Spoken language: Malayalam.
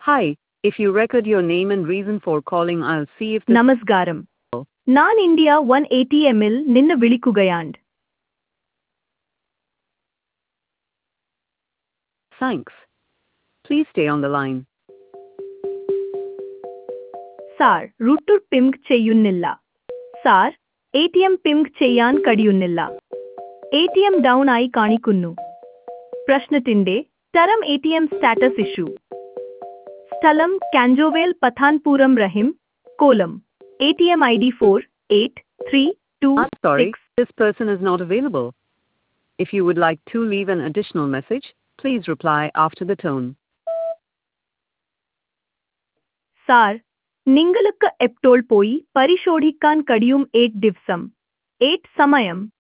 Hi, if you record your name and reason for calling, I'll see if this. നമസ്കാരം ഞാൻ ഇന്ത്യ 180 നിന്ന് വിളിക്കുകയാണ്. Thanks. Please stay on the line. Sir router ping ചെയ്യുന്നില്ല. സാർ എടിഎം പിംഗ് ചെയ്യാൻ കഴിയുന്നില്ല. എടിഎം ഡൗൺ ആയി കാണിക്കുന്നു. പ്രശ്നത്തിന്റെ തരം എടിഎം സ്റ്റാറ്റസ് ഇഷ്യൂ. സ്ഥലം കാഞ്ചോവേൽ പഥാൻപൂരം റഹിം കോലം. ATM ID 4832. I'm sorry, this person is not available. If you would like to leave an additional message, please reply after the tone. Sir നിങ്ങൾക്ക് എപ്പോൾ പോയി പരിശോധിക്കാൻ കഴിയും 8 ദിവസം 8 സമയം